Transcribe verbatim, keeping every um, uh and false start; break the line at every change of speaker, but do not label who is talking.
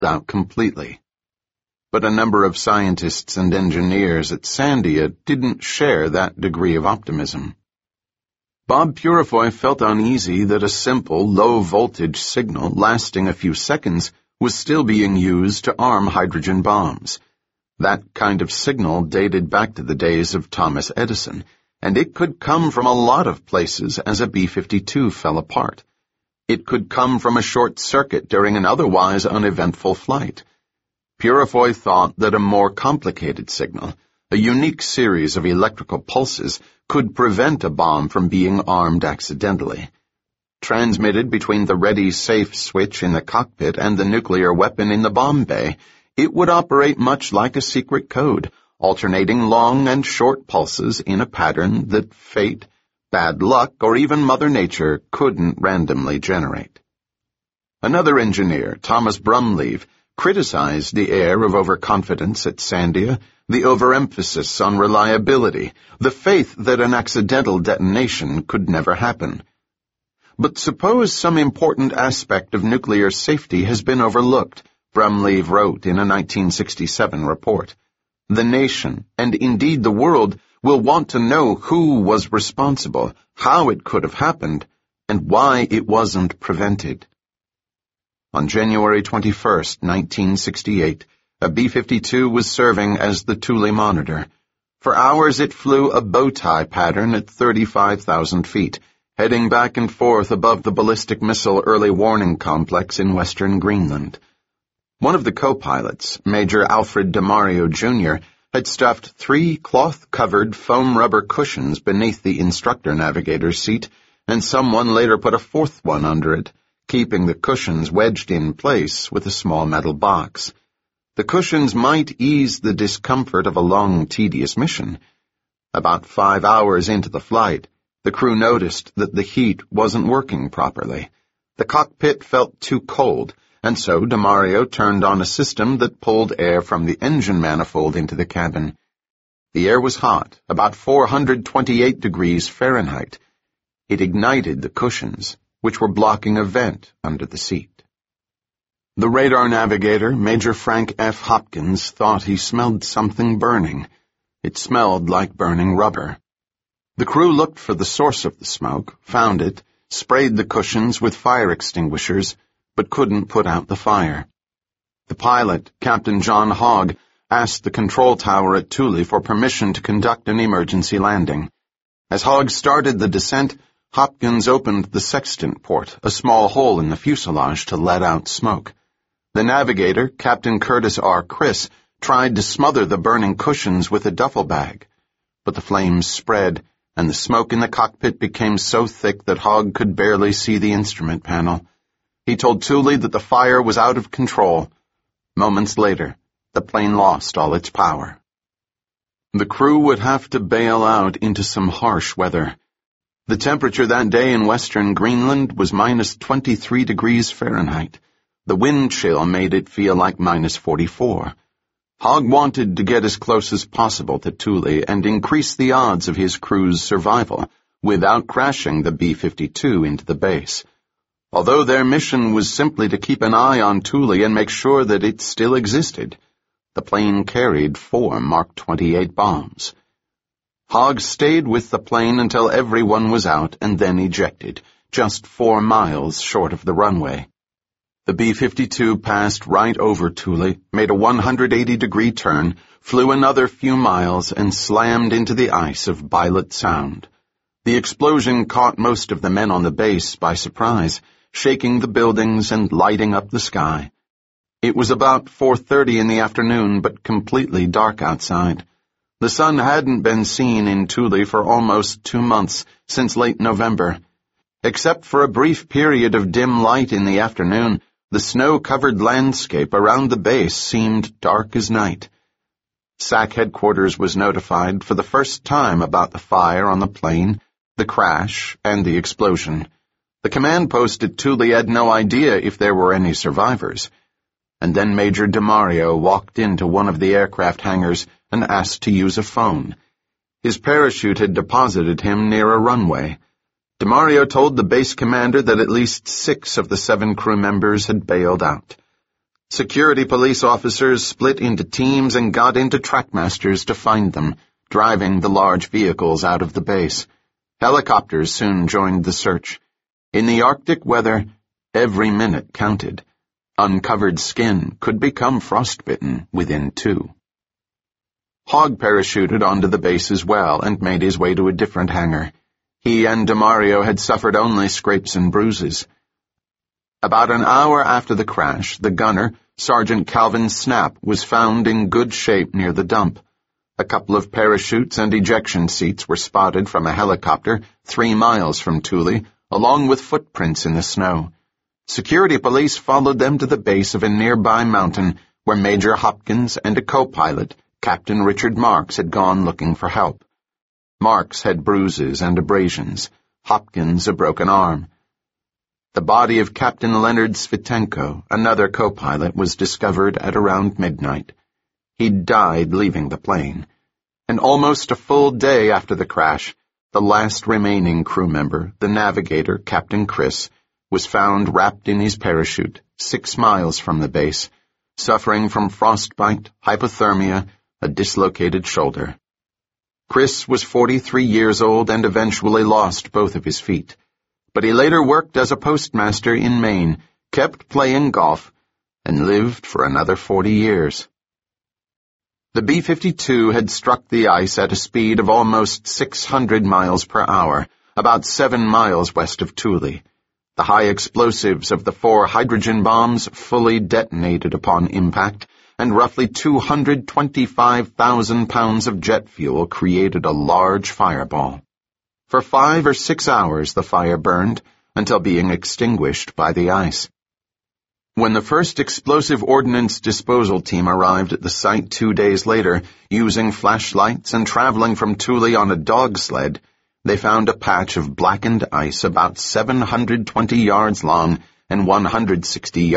out completely. But a number of scientists and engineers at Sandia didn't share that degree of optimism. Bob Purifoy felt uneasy that a simple, low-voltage signal lasting a few seconds was still being used to arm hydrogen bombs. That kind of signal dated back to the days of Thomas Edison, and it could come from a lot of places as a B fifty-two fell apart. It could come from a short circuit during an otherwise uneventful flight. Purifoy thought that a more complicated signal, a unique series of electrical pulses, could prevent a bomb from being armed accidentally. Transmitted between the ready safe switch in the cockpit and the nuclear weapon in the bomb bay, it would operate much like a secret code, alternating long and short pulses in a pattern that fate, bad luck, or even Mother Nature couldn't randomly generate. Another engineer, Thomas Brumleve, criticized the air of overconfidence at Sandia, the overemphasis on reliability, the faith that an accidental detonation could never happen. But suppose some important aspect of nuclear safety has been overlooked, Brumleve wrote in a nineteen sixty-seven report. The nation, and indeed the world, will want to know who was responsible, how it could have happened, and why it wasn't prevented. On January twenty-first, nineteen sixty-eight, a B fifty-two was serving as the Thule Monitor. For hours it flew a bow-tie pattern at thirty-five thousand feet, heading back and forth above the ballistic missile early warning complex in western Greenland. One of the co-pilots, Major Alfred DeMario, Junior, had stuffed three cloth-covered foam rubber cushions beneath the instructor navigator's seat, and someone later put a fourth one under it, keeping the cushions wedged in place with a small metal box. The cushions might ease the discomfort of a long, tedious mission. About five hours into the flight, the crew noticed that the heat wasn't working properly. The cockpit felt too cold, and so DeMario turned on a system that pulled air from the engine manifold into the cabin. The air was hot, about four hundred twenty-eight degrees Fahrenheit. It ignited the cushions, which were blocking a vent under the seat. The radar navigator, Major Frank F. Hopkins, thought he smelled something burning. It smelled like burning rubber. The crew looked for the source of the smoke, found it, sprayed the cushions with fire extinguishers, but couldn't put out the fire. The pilot, Captain John Hogg, asked the control tower at Thule for permission to conduct an emergency landing. As Hogg started the descent, Hopkins opened the sextant port, a small hole in the fuselage, to let out smoke. The navigator, Captain Curtis R. Criss, tried to smother the burning cushions with a duffel bag, but the flames spread, and the smoke in the cockpit became so thick that Hogg could barely see the instrument panel. He told Thule that the fire was out of control. Moments later, the plane lost all its power. The crew would have to bail out into some harsh weather. The temperature that day in western Greenland was minus twenty-three degrees Fahrenheit. The wind chill made it feel like minus forty-four. Hogg wanted to get as close as possible to Thule and increase the odds of his crew's survival without crashing the B fifty-two into the base. Although their mission was simply to keep an eye on Thule and make sure that it still existed, the plane carried four Mark twenty-eight bombs. Hogg stayed with the plane until everyone was out and then ejected, just four miles short of the runway. The B fifty-two passed right over Thule, made a one hundred eighty degree turn, flew another few miles, and slammed into the ice of Bylot Sound. The explosion caught most of the men on the base by surprise, shaking the buildings and lighting up the sky. It was about four thirty in the afternoon, but completely dark outside. The sun hadn't been seen in Thule for almost two months, since late November. Except for a brief period of dim light in the afternoon, the snow-covered landscape around the base seemed dark as night. S A C headquarters was notified for the first time about the fire on the plane, the crash, and the explosion. The command post at Thule had no idea if there were any survivors. And then Major DeMario walked into one of the aircraft hangars and asked to use a phone. His parachute had deposited him near a runway. DeMario told the base commander that at least six of the seven crew members had bailed out. Security police officers split into teams and got into trackmasters to find them, driving the large vehicles out of the base. Helicopters soon joined the search. In the Arctic weather, every minute counted. Uncovered skin could become frostbitten within two. Hogg parachuted onto the base as well and made his way to a different hangar. He and DeMario had suffered only scrapes and bruises. About an hour after the crash, the gunner, Sergeant Calvin Snap, was found in good shape near the dump. A couple of parachutes and ejection seats were spotted from a helicopter three miles from Thule, along with footprints in the snow. Security police followed them to the base of a nearby mountain where Major Hopkins and a co-pilot, Captain Richard Marks, had gone looking for help. Marks had bruises and abrasions, Hopkins a broken arm. The body of Captain Leonard Svitenko, another co-pilot, was discovered at around midnight. He'd died leaving the plane. And almost a full day after the crash, the last remaining crew member, the navigator, Captain Chris, was found wrapped in his parachute, six miles from the base, suffering from frostbite, hypothermia, a dislocated shoulder. Chris was forty-three years old and eventually lost both of his feet. But he later worked as a postmaster in Maine, kept playing golf, and lived for another forty years. The B fifty-two had struck the ice at a speed of almost six hundred miles per hour, about seven miles west of Thule. The high explosives of the four hydrogen bombs fully detonated upon impact, and roughly two hundred twenty-five thousand pounds of jet fuel created a large fireball. For five or six hours the fire burned, until being extinguished by the ice. When the first explosive ordnance disposal team arrived at the site two days later, using flashlights and traveling from Thule on a dog sled, they found a patch of blackened ice about seven hundred twenty yards long and one hundred sixty yards